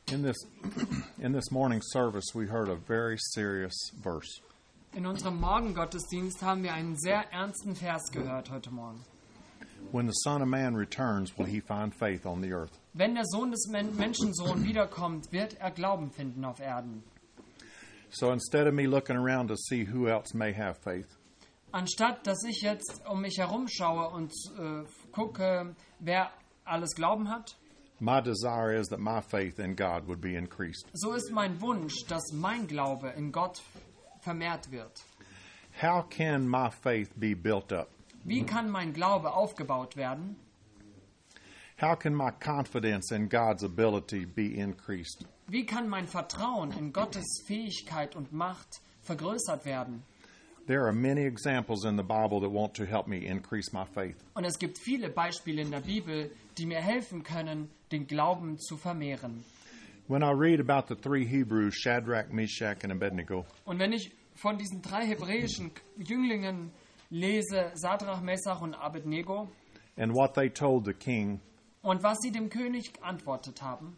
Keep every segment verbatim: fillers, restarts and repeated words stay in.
In this in this morning's service, we heard a very serious verse. In unserem Morgengottesdienst haben wir einen sehr ernsten Vers gehört heute Morgen. When the Son of Man returns, will he find faith on the earth? Wenn der Sohn des Men- Menschensohn wiederkommt, wird er Glauben finden auf Erden. So instead of me looking around to see who else may have faith, Anstatt dass ich jetzt um mich herum schaue und äh, gucke, wer alles Glauben hat, my desire is that my faith in God would be increased. so ist mein Wunsch, dass mein Glaube in Gott vermehrt wird. How can my faith be built up? Wie kann mein Glaube aufgebaut werden? How can my confidence in God's ability be increased? Wie kann mein Vertrauen in Gottes Fähigkeit und Macht vergrößert werden? There are many examples in the Bible that want to help me increase my faith. Und es gibt viele Beispiele in der Bibel, die mir helfen können, den Glauben zu vermehren. When I read about the three Hebrews, Shadrach, Meshach, and Abednego, Und wenn ich von diesen drei hebräischen Jünglingen lese, Sadrach, Mesach und Abednego, and what they told the king, und was sie dem König geantwortet haben,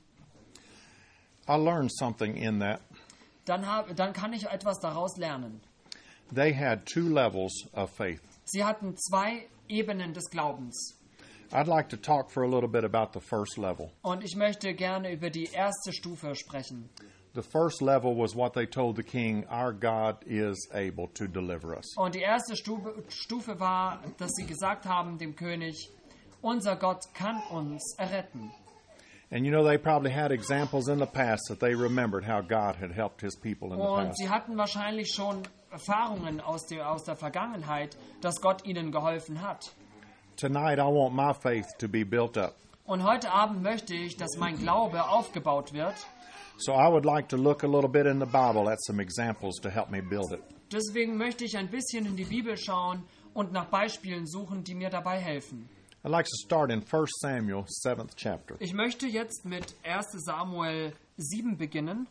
I learned something in that. dann, hab, dann kann ich etwas daraus lernen. They had two levels of faith. Sie hatten zwei Ebenen des Glaubens. I'd like to talk for a little bit about the first level. Und ich möchte gerne über die erste Stufe sprechen. The first level was what they told the king, our God is able to deliver us. Und die erste Stufe, Stufe war, dass sie gesagt haben dem König, unser Gott kann uns erretten. And you know, they probably had examples in the past that they remembered how God had helped his people in the Und past. sie hatten wahrscheinlich schon Erfahrungen aus der, aus der Vergangenheit, dass Gott ihnen geholfen hat. Tonight, I want my faith to be built up. Und heute Abend möchte ich, dass mein Glaube aufgebaut wird. So I would like to look a little bit in the Bible at some examples to help me build it. Deswegen möchte ich ein bisschen in die Bibel schauen und nach Beispielen suchen, die mir dabei helfen. I'd like to start in First Samuel, seventh chapter. Ich möchte jetzt mit erster Samuel sieben beginnen.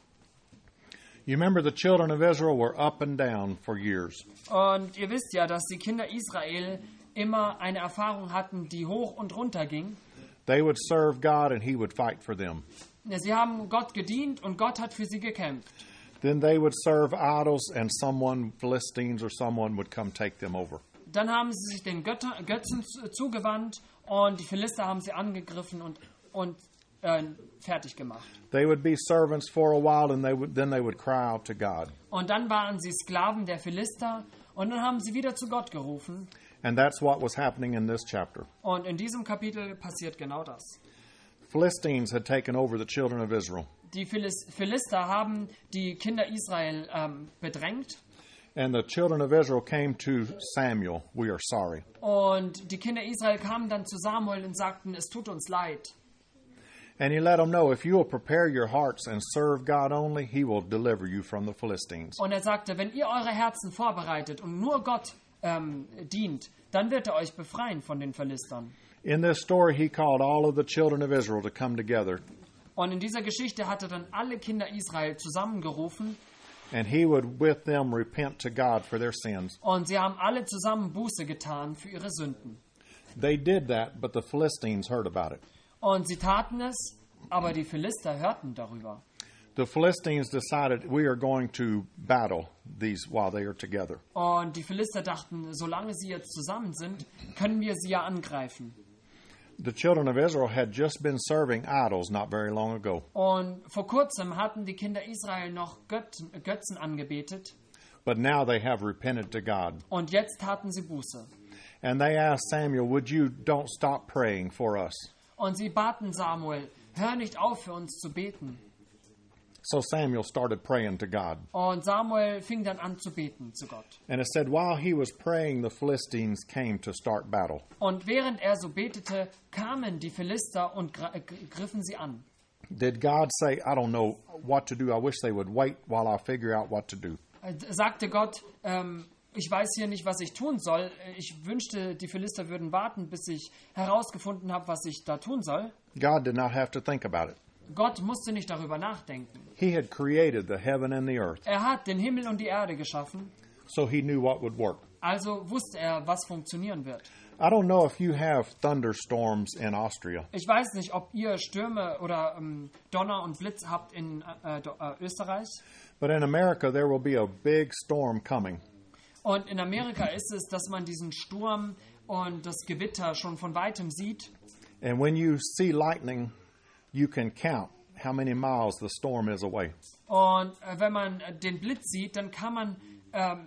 You remember the children of Israel were up and down for years. Und ihr wisst ja, dass die Kinder Israel immer eine Erfahrung hatten, die hoch und runter ging. They would serve God and he would fight for them. Sie haben Gott gedient und Gott hat für sie gekämpft. Then they would serve idols and someone, Philistines or someone, would come take them over. Dann haben sie sich den Götter, Götzen zugewandt und die Philister haben sie angegriffen und, und äh, fertig gemacht. They would be servants for a while and they would, then they would cry out to God. Und dann waren sie Sklaven der Philister und dann haben sie wieder zu Gott gerufen. And that's what was happening in this chapter. Und in diesem Kapitel passiert genau das. Philistines had taken over the children of Israel. Die Philis- Philister haben die Kinder Israel ähm, bedrängt. And the children of Israel came to Samuel, we are sorry. Und die Kinder Israel kamen dann zu Samuel und sagten, es tut uns leid. And he let them know, if you will prepare your hearts and serve God only, he will deliver you from the Philistines. Und er sagte, wenn ihr eure Herzen vorbereitet und nur Gott ähm, dient, dann wird er euch befreien von den Philistern. In this story, he called all of the children of Israel to come together. Und in dieser Geschichte hat er dann alle Kinder Israel zusammengerufen. And he would with them repent to God for their sins. Und sie haben alle zusammen Buße getan für ihre Sünden. They did that, but the Philistines heard about it. Und sie taten es, aber die Philister hörten darüber. The Philistines decided, we are going to battle these while they are together. Und die Philister dachten, solange sie jetzt zusammen sind, können wir sie ja angreifen. The children of Israel had just been serving idols not very long ago. Und vor kurzem hatten die Kinder Israel noch Götzen, Götzen angebetet. But now they have repented to God. Und jetzt taten sie Buße. And they asked Samuel, would you don't stop praying for us? Und sie baten Samuel, hör nicht auf, für uns zu beten. So Samuel started praying to God. Und Samuel fing dann an zu beten zu Gott. And it said, while he was praying, the Philistines came to start battle. Und während er so betete, kamen die Philister und gr- äh, griffen sie an. Did God say, I don't know what to do. I wish they would wait while I figure out what to do. Äh, Sagte Gott, ähm, ich weiß hier nicht, was ich tun soll. Ich wünschte, die Philister würden warten, bis ich herausgefunden habe, was ich da tun soll. God did not have to think about it. Gott musste nicht darüber nachdenken. He had created the heaven and the earth, Er hat den Himmel und die Erde geschaffen so he knew what would work. Also wusste er, was funktionieren wird. I don't know if you have thunderstorms in Austria, Ich weiß nicht, ob ihr Stürme oder ähm, Donner und Blitz habt in äh, Do- äh, Österreich. but in America there will be a big storm coming. Und in Amerika ist es, dass man diesen Sturm und das Gewitter schon von weitem sieht. And when you see lightning, you can count how many miles the storm is away. Und äh, wenn man äh, den Blitz sieht, dann kann man, ähm,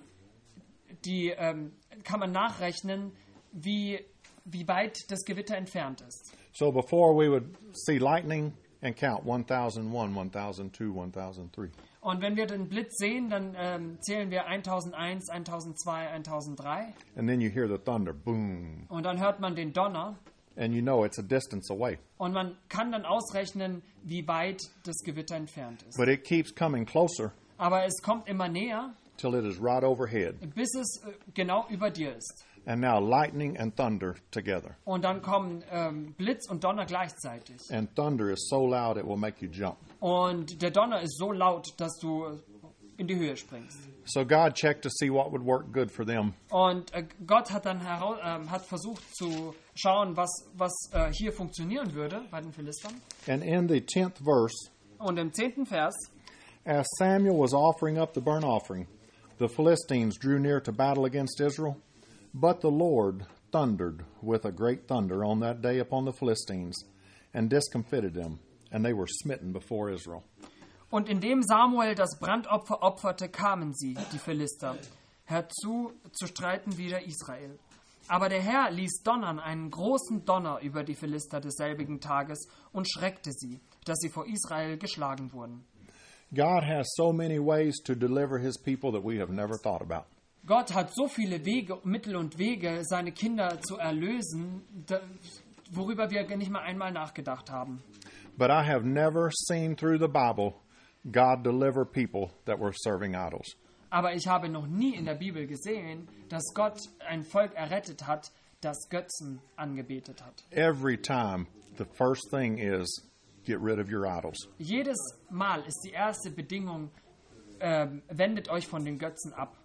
die, ähm, kann man nachrechnen, wie, wie weit das Gewitter entfernt ist. So before we would see lightning and count one thousand one, one thousand two, one thousand three. Und wenn wir den Blitz sehen, dann ähm, zählen wir eintausendeins, eintausendzwei, eintausenddrei. And then you hear the thunder, boom. Und dann hört man den Donner. And you know it's a distance away. Und man kann dann ausrechnen, wie weit das Gewitter entfernt ist. But it keeps coming closer Aber es kommt immer näher, till it is right overhead. bis es äh, genau über dir ist. And now lightning and thunder together. Und dann kommen ähm, Blitz und Donner gleichzeitig. And thunder is so loud it will make you jump. Und der Donner ist so laut, dass du in die Höhe springst. So God checked to see what would work good for them. Und äh, Gott hat dann herau- ähm, hat versucht zu schauen, was, was äh, hier funktionieren würde bei den Philistern. And in the tenth verse, Und im zehnten Vers, as Samuel was offering up the burnt offering, the Philistines drew near to battle against Israel. But the Lord thundered with a great thunder on that day upon the Philistines, and discomfited them, and they were smitten before Israel. und indem Samuel das Brandopfer opferte, kamen sie, die Philister, herzu zu streiten wider Israel. Aber der Herr ließ donnern einen großen Donner über die Philister desselbigen Tages und schreckte sie, dass sie vor Israel geschlagen wurden. God has so many ways to deliver his people that we have never thought about. Gott hat so viele Wege, Mittel und Wege, seine Kinder zu erlösen, da, worüber wir nicht mal einmal nachgedacht haben. But I have never seen through the Bible God deliver people that were serving idols. Aber ich habe noch nie in der Bibel gesehen, dass Gott ein Volk errettet hat, das Götzen angebetet hat. Every time, the first thing is get rid of your idols. Jedes Mal ist die erste Bedingung, ähm, wendet euch von den Götzen ab.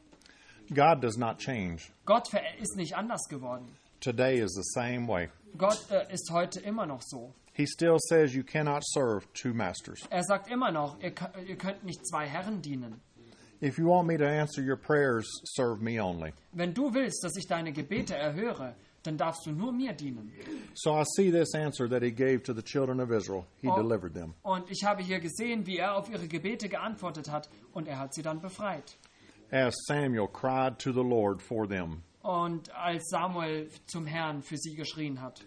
God does not change. Gott ver- ist nicht anders geworden. Today is the same way. Gott äh, ist heute immer noch so. He still says you cannot serve two masters. Er sagt immer noch, ihr, kö- ihr könnt nicht zwei Herren dienen. If you want me to answer your prayers, serve me only. Wenn du willst, dass ich deine Gebete erhöre, dann darfst du nur mir dienen. So I see this answer that he gave to the children of Israel. He Oh. delivered them. Und ich habe hier gesehen, wie er auf ihre Gebete geantwortet hat und er hat sie dann befreit. As Samuel cried to the Lord for them. Und als Samuel zum Herrn für sie geschrien hat.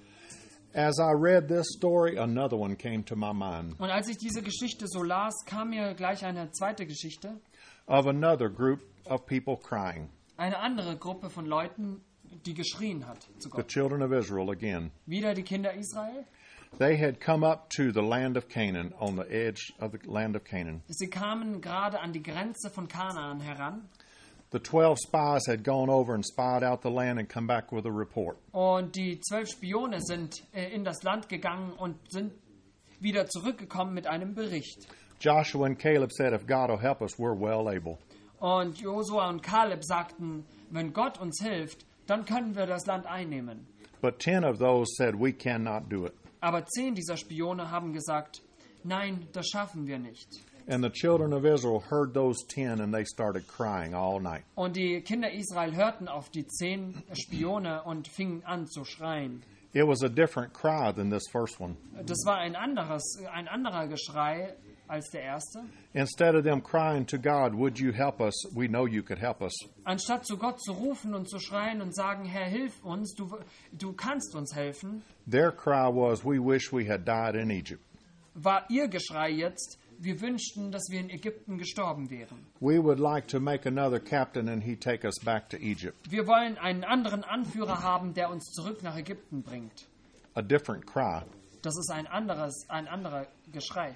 As I read this story, another one came to my mind Und als ich diese Geschichte so las, kam mir gleich eine zweite Geschichte. of another group of people crying. Eine andere Gruppe von Leuten, die geschrien hat zu The Gott. children of Israel again. Wieder die Kinder Israel. They had come up to the land of Canaan, on the edge of the land of Canaan. Sie kamen gerade an die Grenze von Kanaan heran. The twelve spies had gone over and spied out the land and come back with a report. Und die zwölf Spione sind äh, in das Land gegangen und sind wieder zurückgekommen mit einem Bericht. Joshua and Caleb said, if God will help us, we're well able. Und Josua und Kaleb sagten, wenn Gott uns hilft, dann können wir das Land einnehmen. But ten of those said, we cannot do it. Aber zehn dieser Spione haben gesagt, nein, das schaffen wir nicht. And the children of Israel heard those ten and they started crying all night. Und die Kinder Israel hörten auf die zehn Spione und fingen an zu schreien. It was a different cry than this first one. Das war ein anderes, ein anderer Geschrei als der erste. Instead of them crying to God, would you help us? We know you could help us. Anstatt zu Gott zu rufen und zu schreien und sagen, Herr, hilf uns, du, du kannst uns helfen, Their cry was, we wish we had died in Egypt. war ihr Geschrei jetzt, wir wünschten, dass wir in Ägypten gestorben wären. We would like to make another captain and he take us back to Egypt. Wir wollen einen anderen Anführer haben, der uns zurück nach Ägypten bringt. A different cry. Das ist ein anderes, ein anderer Geschrei.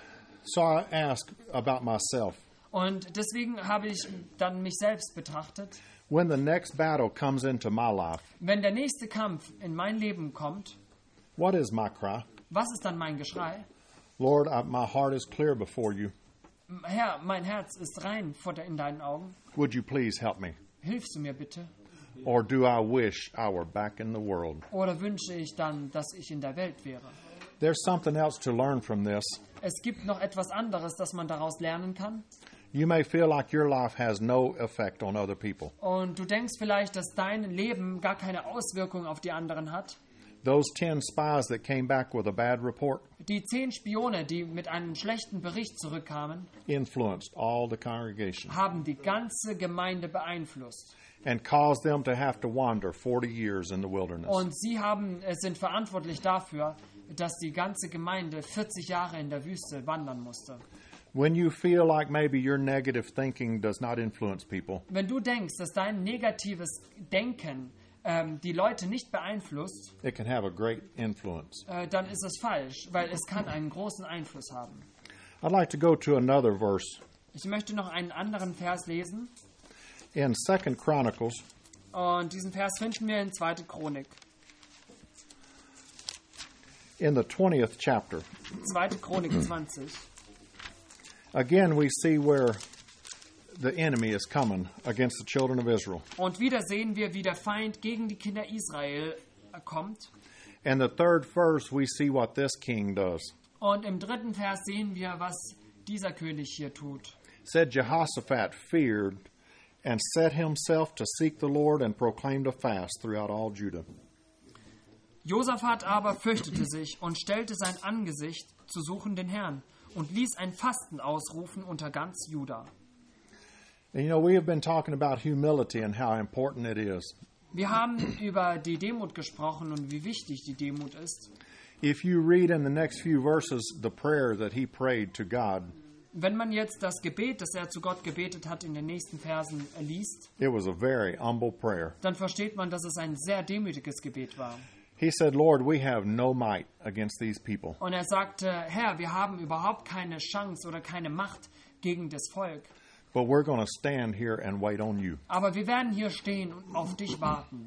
So I ask about myself. Und deswegen habe ich dann mich selbst betrachtet. When the next battle comes into my life, Wenn der nächste Kampf in mein Leben kommt, what is my cry? was ist dann mein Geschrei? Lord, I, my heart is clear before you. Herr, mein Herz ist rein vor der, in deinen Augen. Would you please help me? Hilfst du mir bitte? Or do I wish I were back in the world? Oder wünsche ich dann, dass ich in der Welt wäre? There's something else to learn from this. Es gibt noch etwas anderes, das man daraus lernen kann. You may feel like your life has no effect on other people. Und du denkst vielleicht, dass dein Leben gar keine Auswirkung auf die anderen hat. Those ten spies that came back with a bad report Die zehn Spione, die mit einem schlechten Bericht zurückkamen, influenced all the congregation haben die ganze Gemeinde beeinflusst. and caused them to have to wander forty years in the wilderness. Und sie haben, äh, sind verantwortlich dafür, dass die ganze Gemeinde vierzig Jahre in der Wüste wandern musste. When you feel like maybe your negative thinking does not influence people, Wenn du denkst, dass dein negatives Denken ähm, die Leute nicht beeinflusst, it can have a great influence. äh, dann ist es falsch, weil es kann einen großen Einfluss haben. I'd like to go to another verse Ich möchte noch einen anderen Vers lesen. in Second Chronicles, Und diesen Vers finden wir in zweite Chronik. in the twentieth chapter. zweite Chronik zwanzig. Again, we see where the enemy is coming against the children of Israel. Und wieder sehen wir, wie der Feind gegen die Kinder Israel äh, kommt. And the third verse, we see what this king does. Und im dritten Vers sehen wir, was dieser König hier tut. It said Jehoshaphat feared and set himself to seek the Lord and proclaimed a fast throughout all Judah. Josaphat aber fürchtete sich und stellte sein Angesicht zu suchen den Herrn und ließ ein Fasten ausrufen unter ganz Juda. And you know, we have been talking about humility and how important it is. Wir haben über die Demut gesprochen und wie wichtig die Demut ist. If you read in the next few verses the prayer that he prayed to God, Wenn man jetzt das Gebet, das er zu Gott gebetet hat, in den nächsten Versen liest, it was a very humble prayer. dann versteht man, dass es ein sehr demütiges Gebet war. He said, Lord, we have no might against these people. Und er sagte, Herr, wir haben überhaupt keine Chance oder keine Macht gegen das Volk. But we're going to stand here and wait on you. Aber wir werden hier stehen und auf dich warten.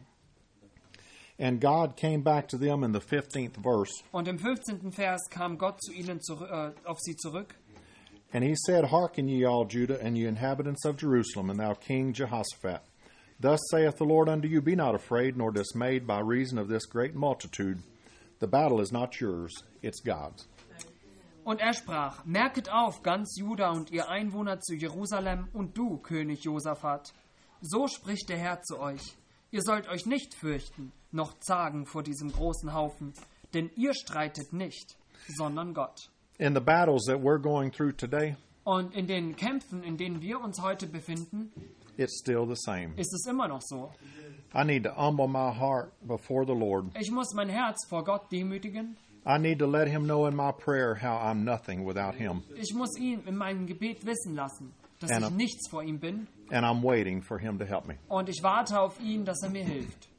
And God came back to them in the fifteenth verse, Und im fünfzehnten Vers kam Gott zu ihnen zurück, äh, auf sie zurück. and he said, Hearken ye all Judah, and ye inhabitants of Jerusalem, and thou King Jehoshaphat. Thus saith the Lord unto you, Be not afraid nor dismayed by reason of this great multitude. The battle is not yours, it's God's. Und er sprach, Merket auf, ganz Juda und ihr Einwohner zu Jerusalem und du, König Josaphat. So spricht der Herr zu euch. Ihr sollt euch nicht fürchten, noch zagen vor diesem großen Haufen, denn ihr streitet nicht, sondern Gott. In the battles that we're going through today, Und in den Kämpfen, in denen wir uns heute befinden, it's still the same. ist es immer noch so. I need to humble my heart before the Lord. Ich muss mein Herz vor Gott demütigen. I need to let him know in my prayer how I'm nothing without him. Ich muss ihn in meinem Gebet wissen lassen, dass And ich I'm- nichts vor ihm bin. And I'm waiting for him to help me. Und ich warte auf ihn, dass er mir hilft.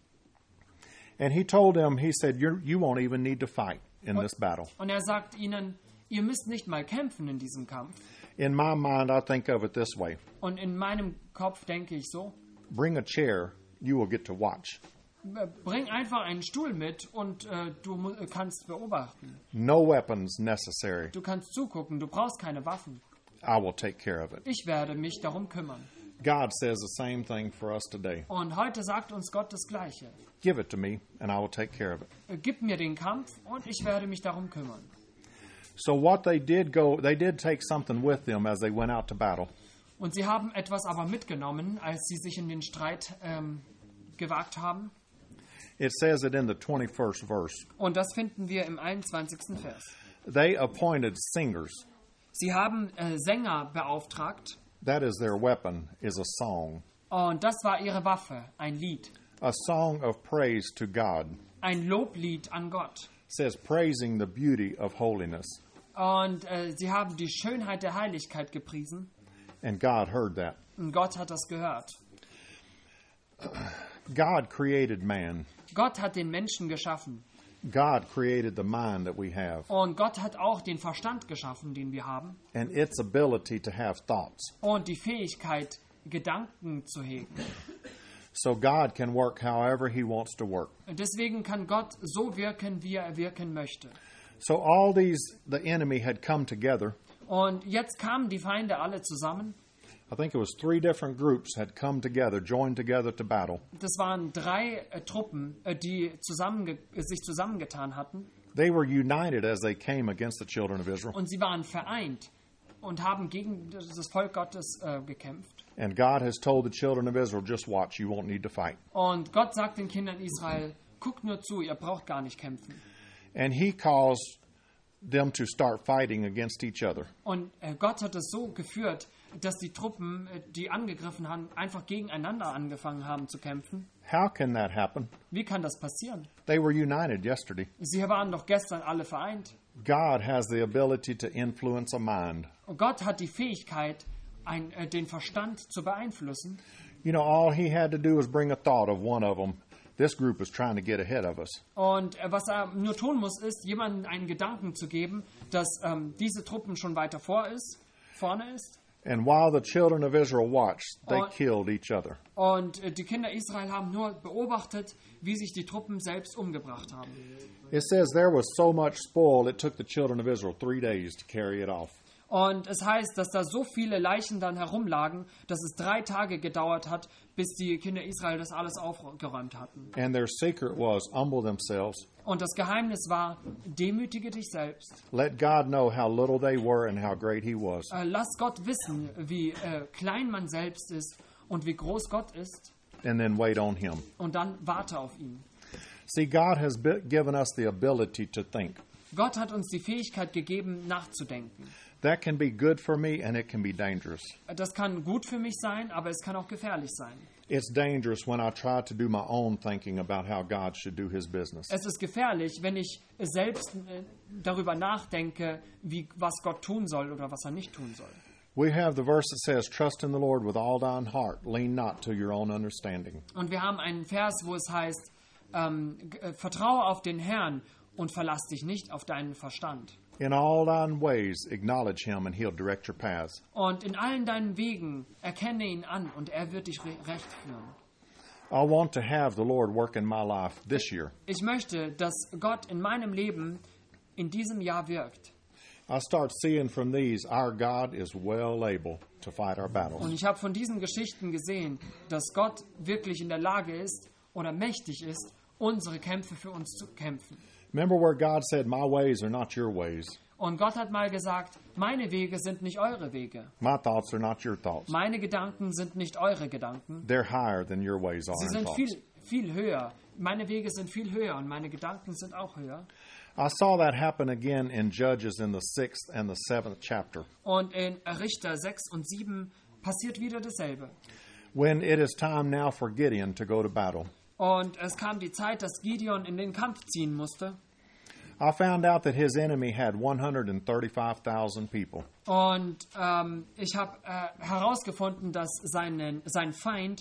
And he told them, he said, You're, you won't even need to fight in this battle. Und er sagt ihnen, ihr müsst nicht mal kämpfen in diesem Kampf. In my mind, I think of it this way. Und in meinem Kopf denke ich so, Bring a chair, you will get to watch. bring einfach einen Stuhl mit und äh, du mu- kannst beobachten. No weapons necessary. Du kannst zugucken, du brauchst keine Waffen. I will take care of it. Ich werde mich darum kümmern. God says the same thing for us today. Und heute sagt uns Gott das Gleiche. Give it to me, and I will take care of it. Äh, Gib mir den Kampf und ich werde mich darum kümmern. So what they did go, they did take something with them as they went out to battle. Und sie haben etwas aber mitgenommen, als sie sich in den Streit ähm, gewagt haben. It says it in the twenty-first verse. Und das finden wir im einundzwanzigsten Vers. They appointed singers. Sie haben äh, Sänger beauftragt That is their weapon, is a song. und das war ihre Waffe, ein Lied. A song of praise to God. Ein Loblied an Gott. It says praising the beauty of holiness. Und äh, sie haben die Schönheit der Heiligkeit gepriesen. And God heard that. Und Gott hat das gehört. God created man. Gott hat den Menschen geschaffen. God created the mind that we have Und Gott hat auch den Verstand geschaffen, den wir haben. and its ability to have thoughts. Und die Fähigkeit, Gedanken zu hegen. So God can work however he wants to work. Und deswegen kann Gott so wirken, wie er wirken möchte. So all these, the enemy had come together Und jetzt kamen die Feinde alle zusammen. I think it was three different groups had come together, joined together to battle. Das waren drei äh, Truppen, äh, die zusammenge äh, sich zusammengetan hatten. They were united as they came against the children of Israel. Und sie waren vereint und haben gegen das Volk Gottes äh, gekämpft. And God has told the children of Israel, just watch, you won't need to fight. Und Gott sagt den Kindern Israel, guckt nur zu, ihr braucht gar nicht kämpfen. And he caused them to start fighting against each other. Und äh, Gott hat es so geführt, dass die Truppen, äh, die angegriffen haben, einfach gegeneinander angefangen haben zu kämpfen. How can that happen? Wie kann das passieren? They were united yesterday. Sie waren doch gestern alle vereint. God has the ability to influence a mind. Und Gott hat die Fähigkeit, ein, äh, den Verstand zu beeinflussen. You know, all he had to do was bring a thought of one of them. This group is trying to get ahead of us. Und äh, was er nur tun muss, ist, jemandem einen Gedanken zu geben, dass ähm, diese Truppen schon weiter vor ist, vorne ist. And while the children of Israel watched, they Und- killed each other. Und äh, die Kinder Israel haben nur beobachtet, wie sich die Truppen selbst umgebracht haben. It says there was so much spoil, it took the children of Israel three days to carry it off. Und es heißt, dass da so viele Leichen dann herumlagen, dass es drei Tage gedauert hat, bis die Kinder Israel das alles aufgeräumt hatten. And their secret was humble themselves, Und das Geheimnis war, demütige dich selbst. let God know how little they were and how great he was. Äh, lass Gott wissen, wie äh, klein man selbst ist und wie groß Gott ist. And then wait on him. Und dann warte auf ihn. See, God has bi- given us the ability to think. Gott hat uns die Fähigkeit gegeben, nachzudenken. That can be good for me and it can be dangerous. Das kann gut für mich sein, aber es kann auch gefährlich sein. It's dangerous when I try to do my own thinking about how God should do his business. Es ist gefährlich, wenn ich selbst äh, darüber nachdenke, wie, was Gott tun soll oder was er nicht tun soll. We have the verse that says, trust in the Lord with all thine heart, lean not to your own understanding. Und wir haben einen Vers, wo es heißt, ähm, g- äh, vertraue auf den Herrn und verlass dich nicht auf deinen Verstand. In all thine ways acknowledge him and he'll direct your paths. Und in allen deinen Wegen erkenne ihn an und er wird dich re recht führen. I want to have the Lord work in my life this year. Ich möchte, dass Gott in meinem Leben in diesem Jahr wirkt. I start seeing from these, our God is well able to fight our Und battles. ich habe von diesen Geschichten gesehen, dass Gott wirklich in der Lage ist oder mächtig ist, unsere Kämpfe für uns zu kämpfen. Remember where God said, my ways are not your ways. Und Gott hat mal gesagt, meine Wege sind nicht eure Wege. My thoughts are not your thoughts. Meine Gedanken sind nicht eure Gedanken. They're higher than your ways are Sie and sind thoughts. viel, viel höher. Meine Wege sind viel höher und meine Gedanken sind auch höher. I saw that happen again in Judges in the sixth and the seventh chapter. Und in Richter sechs und sieben passiert wieder dasselbe. When it is time now for Gideon to go to battle. Und es kam die Zeit, dass Gideon in den Kampf ziehen musste. I found out that his enemy had one hundred thirty-five thousand people. Und ähm, ich habe äh, herausgefunden, dass seine, sein Feind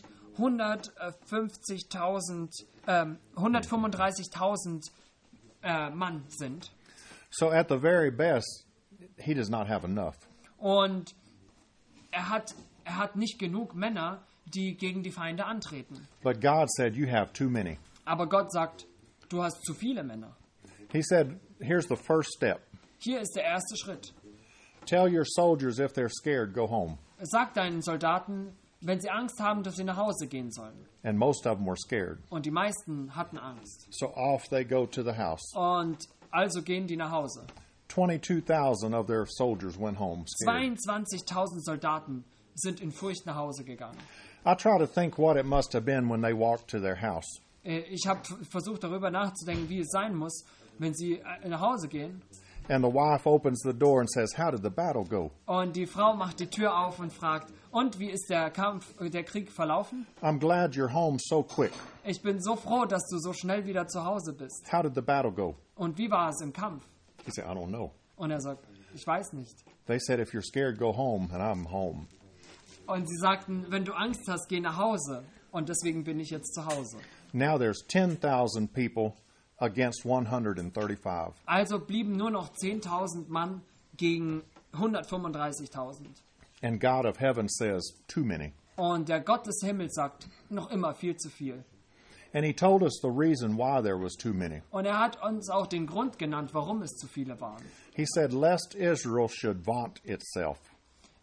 hundertfünfzigtausend, ähm, hundertfünfunddreißigtausend äh, Mann sind. So at the very best, he does not have enough. Und er hat, er hat nicht genug Männer, die gegen die Feinde antreten. But God said, you have too many. Aber Gott sagt, du hast zu viele Männer. He said, here's the first step. Hier ist der erste Schritt. Tell your soldiers if they're scared, go home. Sag deinen Soldaten, wenn sie Angst haben, dass sie nach Hause gehen sollen. And most of them were scared. Und die meisten hatten Angst. So off they go to the house. Und also gehen die nach Hause. twenty-two thousand of their soldiers went home scared. zweiundzwanzigtausend Soldaten sind in Furcht nach Hause gegangen. I try to think what it must have been when they walked to their house. Äh, Ich habe versucht, darüber nachzudenken, wie es sein muss, wenn sie äh, nach Hause gehen. And the wife opens the door and says, how did the battle go? Und die Frau macht die Tür auf und fragt, und wie ist der Kampf, äh, der Krieg verlaufen? I'm glad you're home so quick. Ich bin so froh, dass du so schnell wieder zu Hause bist. How did the battle go? Und wie war es im Kampf? He said, I don't know. Und er sagt, ich weiß nicht. They said, if you're scared, go home, and I'm home. Und sie sagten, wenn du Angst hast, geh nach Hause. Und deswegen bin ich jetzt zu Hause. Now there's ten thousand people against one hundred thirty-five. Also blieben nur noch zehntausend Mann gegen hundertfünfunddreißigtausend. And God of heaven says, too many. Und der Gott des Himmels sagt, noch immer viel zu viel. And he told us the reason why there was too many. Und er hat uns auch den Grund genannt, warum es zu viele waren. He said, lest Israel should vaunt itself.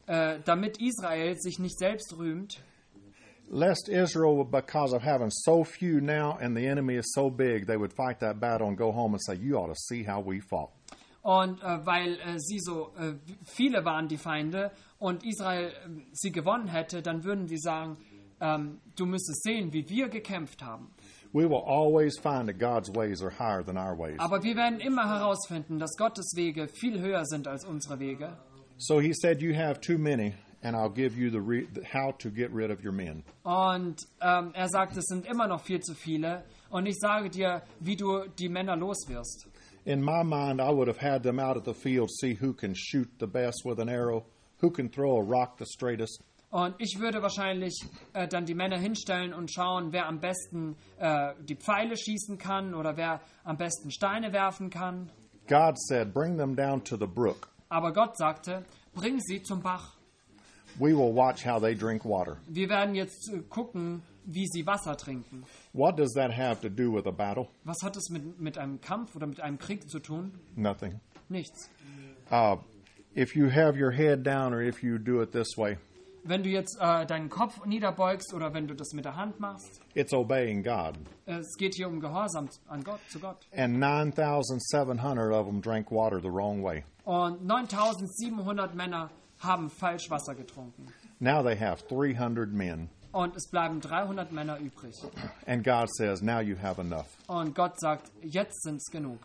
äh, damit Israel sich nicht selbst rühmt, lest Israel, because of having so few now and the enemy is so big, they would fight that battle and go home and say, you ought to see how we fought. und äh, weil äh, sie so äh, viele waren, die Feinde, und Israel äh, sie gewonnen hätte, dann würden sie sagen, ähm, du müsstest sehen, wie wir gekämpft haben. We will always find that God's ways are higher than our ways. Aber wir werden immer herausfinden, dass Gottes Wege viel höher sind als unsere Wege. So he said, you have too many, and I'll give you the re- how to get rid of your men. Und ähm, er sagt, es sind immer noch viel zu viele. Und ich sage dir, wie du die Männer los wirst. In my mind, I would have had them out at the field, see who can shoot the best with an arrow, who can throw a rock the straightest. Und ich würde wahrscheinlich äh, dann die Männer hinstellen und schauen, wer am besten äh, die Pfeile schießen kann oder wer am besten Steine werfen kann. God said, bring them down to the brook. Aber Gott sagte, bring sie zum Bach. We will watch how they drink water. Wir werden jetzt äh, gucken, wie sie Wasser trinken. What does that have to do with a battle? Was hat es mit, mit einem Kampf oder mit einem Krieg zu tun? Nothing. Nichts. Uh, if you have your head down or if you do it this way, Wenn du jetzt äh, deinen Kopf niederbeugst oder wenn du das mit der Hand machst, it's obeying God. es geht hier um Gehorsam an Gott, zu Gott. And nine thousand seven hundred of them drank water the wrong way. Und neuntausendsiebenhundert Männer haben falsch Wasser getrunken. Now they have three hundred men. Und es bleiben dreihundert Männer übrig. And God says, now you have enough. Und Gott sagt, jetzt sind es genug.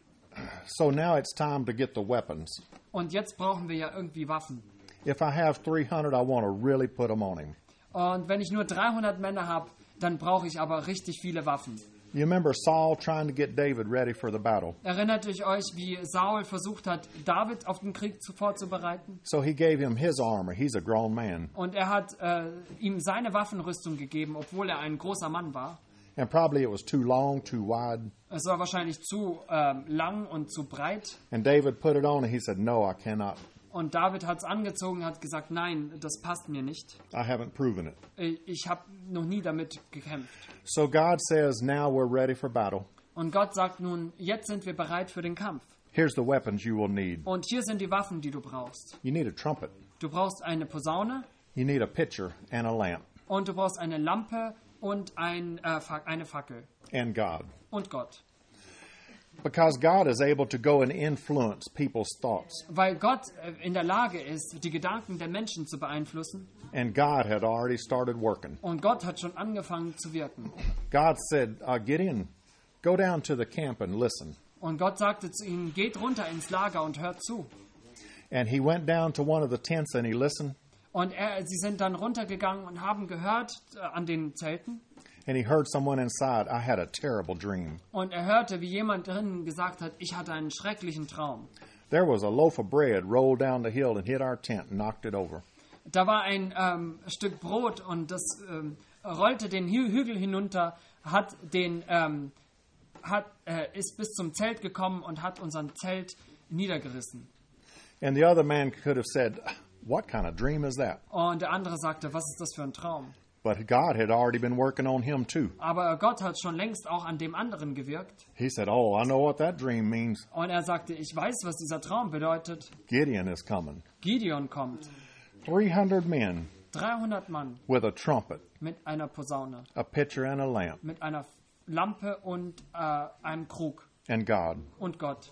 So now it's time to get the weapons. Und jetzt brauchen wir ja irgendwie Waffen. If I have three hundred, I want to really put them on him. Und wenn ich nur dreihundert Männer habe, dann brauche ich aber richtig viele Waffen. You remember Saul trying to get David ready for the battle. Erinnert ihr euch, wie Saul versucht hat, David auf den Krieg zu- vorzubereiten? So he gave him his armor. He's a grown man. Und er hat äh, ihm seine Waffenrüstung gegeben, obwohl er ein großer Mann war. And probably it was too long, too wide. Es war wahrscheinlich zu ähm, lang und zu breit. And David put it on and he said, no, I cannot. Und David hat es angezogen, hat gesagt, nein, das passt mir nicht. I haven't proven it. Ich, ich habe noch nie damit gekämpft. So God says, now we're ready for battle. Und Gott sagt nun, jetzt sind wir bereit für den Kampf. Here's the weapons you will need. Und hier sind die Waffen, die du brauchst. You need a trumpet. Du brauchst eine Posaune You need a pitcher and a lamp. und du brauchst eine Lampe und ein, äh, Fa- eine Fackel. And God. Und Gott. Because God is able to go and influence people's thoughts. Weil Gott äh, in der Lage ist, die Gedanken der Menschen zu beeinflussen. And God had already started working. Und Gott hat schon angefangen zu wirken. God said, uh, get in. Go down to the camp and listen. Und Gott sagte zu ihnen, geht runter ins Lager und hört zu. And he went down to one of the tents and he listened. Und er, sie sind dann runtergegangen und haben gehört äh, an den Zelten. And he heard someone inside, I had a terrible dream. Und er hörte, wie jemand drinnen gesagt hat, ich hatte einen schrecklichen Traum. There was a loaf of bread rolled down the hill and hit our tent and knocked it over. Da war ein ähm, Stück Brot und das ähm, rollte den Hü- Hügel hinunter, hat den, ähm, hat, äh, ist bis zum Zelt gekommen und hat unseren Zelt niedergerissen. And the other man could have said, what kind of dream is that? Und der andere sagte, was ist das für ein Traum? But God had already been working on him too. Aber Gott hat schon längst auch an dem anderen gewirkt. He said, oh, I know what that dream means. Und er sagte, ich weiß, was dieser Traum bedeutet. Gideon is coming. Gideon kommt. three hundred men dreihundert Mann with a trumpet, mit einer Posaune, a pitcher and a lamp, mit einer Lampe und äh, einem Krug and God. und Gott.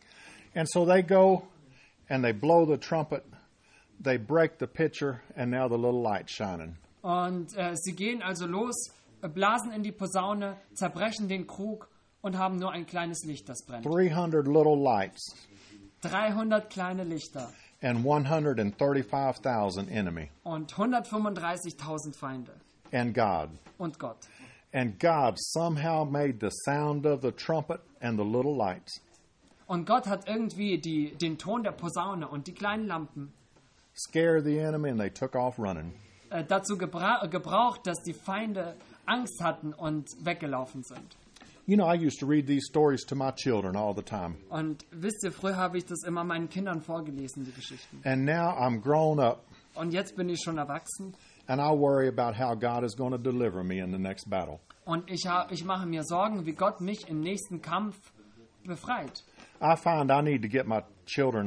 And so they go and they blow the trumpet, they break the pitcher, and now the little light's shining. Und äh, sie gehen also los, äh, blasen in die Posaune, zerbrechen den Krug und haben nur ein kleines Licht, das brennt. three hundred little lights dreihundert kleine Lichter and one hundred thirty-five thousand enemy. und hundertfünfunddreißigtausend Feinde And God. und Gott. And God somehow made the sound of the trumpet and the little lights Und Gott hat irgendwie die, den Ton der Posaune und die kleinen Lampen scare the enemy, and they took off running. äh, dazu gebra- gebraucht, dass die Feinde Angst hatten und weggelaufen sind. You know, I used to read these stories to my children all the time. Und wisst ihr, früher habe ich das immer meinen Kindern vorgelesen, die Geschichten. And now I'm grown up, Und jetzt bin ich schon erwachsen and I worry about how God is going to deliver me in the next battle. und ich, ha- ich mache mir Sorgen, wie Gott mich im nächsten Kampf befreit. I find I need to get my children's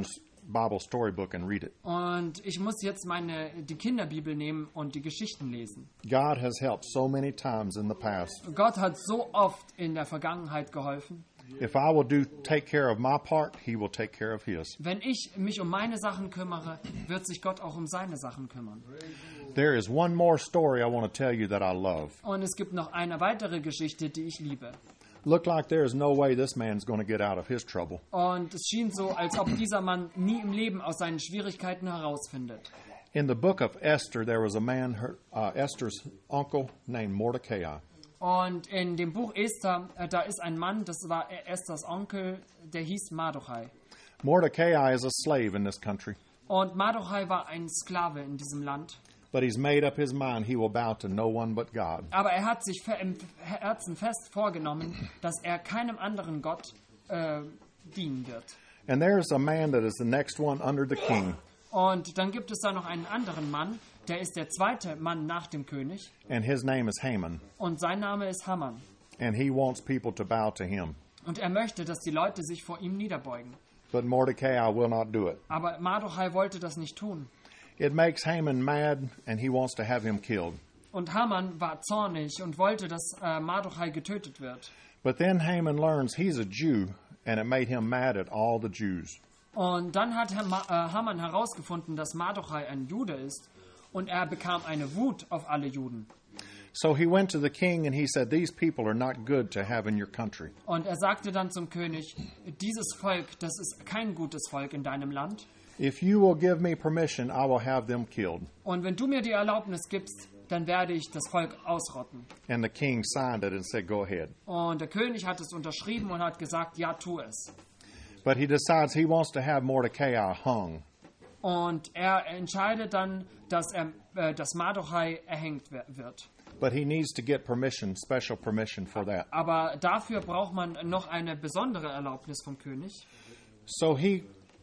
Bible storybook and read it. Und ich muss jetzt meine die Kinderbibel nehmen und die Geschichten lesen. God has helped so many times in the past. Gott hat so oft in der Vergangenheit geholfen. If I will do take care of my part, he will take care of his. Wenn ich mich um meine Sachen kümmere, wird sich Gott auch um seine Sachen kümmern. There is one more story I want to tell you that I love. Und es gibt noch eine weitere Geschichte, die ich liebe. Looked like there is no way this man's going to get out of his trouble. Und es schien so, als ob dieser Mann nie im Leben aus seinen Schwierigkeiten herausfindet. In the book of Esther, there was a man, her, uh, Esther's uncle, named Mordecai. Und in dem Buch Esther, äh, da ist ein Mann, das war Esthers Onkel, der hieß Mardochai. Mordecai is a slave in this country, Und Mardochai war ein Sklave in diesem Land. but he's made up his mind he will bow to no one but God. Aber er hat sich fe- im Herzen fest vorgenommen, dass er keinem anderen Gott äh, dienen wird. And there's a man that is the next one under the king, Und dann gibt es da noch einen anderen Mann, der ist der zweite Mann nach dem König. and his name is Haman, Und sein Name ist Haman. and he wants people to bow to him. Und er möchte, dass die Leute sich vor ihm niederbeugen. But Mordecai will not do it. Aber Mardochai wollte das nicht tun. It makes Haman mad, and he wants to have him killed. Und Haman war zornig und wollte, dass äh, Mardochai getötet wird. But then Haman learns he's a Jew, and it made him mad at all the Jews. Und dann hat Herr Ma- äh, Haman herausgefunden, dass Mardochai ein Jude ist. Und er bekam eine Wut auf alle Juden. So he went to the king, and he said, these people are not good to have in your country. Und er sagte dann zum König, dieses Volk, das ist kein gutes Volk in deinem Land. If you will give me permission, I will have them killed. Und wenn du mir die Erlaubnis gibst, dann werde ich das Volk ausrotten. And the king signed it and said, go ahead. Und der König hat es unterschrieben und hat gesagt, ja, tu es. But he decides he wants to have Mordecai hung. Und er entscheidet dann, dass, er, äh, dass Mardochai erhängt wer- wird. But he needs to get permission, special permission for that. Aber dafür braucht man noch eine besondere Erlaubnis vom König. So he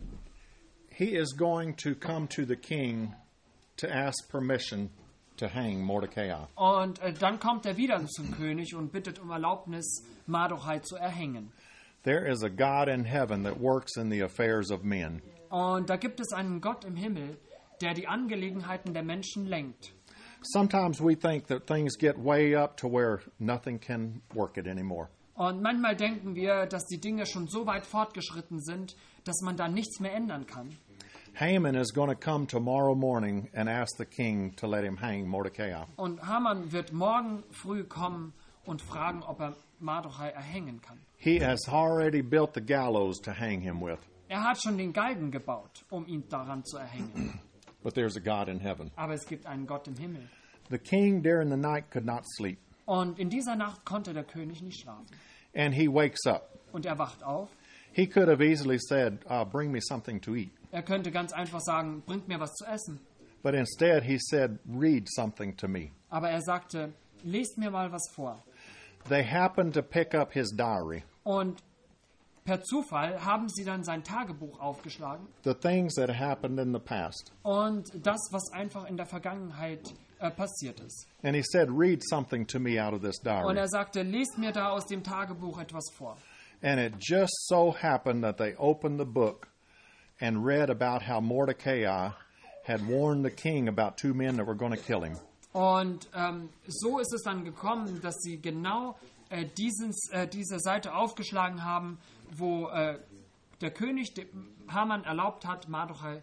he is going to come to the king to ask permission to hang Mordecai. Und äh, dann kommt er wieder zum König und bittet um Erlaubnis, Mardochai zu erhängen. There is a God in heaven that works in the affairs of men. Und da gibt es einen Gott im Himmel, der die Angelegenheiten der Menschen lenkt. Sometimes we think that things get way up to where nothing can work it anymore. Und manchmal denken wir, dass die Dinge schon so weit fortgeschritten sind, dass man da nichts mehr ändern kann. Haman is going to come tomorrow morning and ask the king to let him hang Mordecai. Und Haman wird morgen früh kommen und fragen, ob er Mardochai erhängen kann. He has already built the gallows to hang him with, Er hat schon den Galgen gebaut, um ihn daran zu erhängen. but there's a God in heaven. Aber es gibt einen Gott im Himmel. The king during the night could not sleep, Und in dieser Nacht konnte der König nicht schlafen. and he wakes up. Und er wacht auf. He could have easily said, uh, bring me something to eat. Er könnte ganz einfach sagen, bringt mir was zu essen. But instead he said, read something to me. Aber er sagte, lest mir mal was vor. They happened to pick up his diary, Und per Zufall haben sie dann sein Tagebuch aufgeschlagen. the things that happened in the past. Und das, was einfach in der Vergangenheit äh, passiert ist. And he said, read something to me out of this Und diary. er sagte, lest mir da aus dem Tagebuch etwas vor. And it just so happened that they opened the book and read about how Mordecai had warned the king about two men that were going to kill him. Und ähm, so ist es dann gekommen, dass sie genau äh, dieses, äh, diese Seite aufgeschlagen haben, wo äh, der König dem Haman erlaubt hat, Mardochai.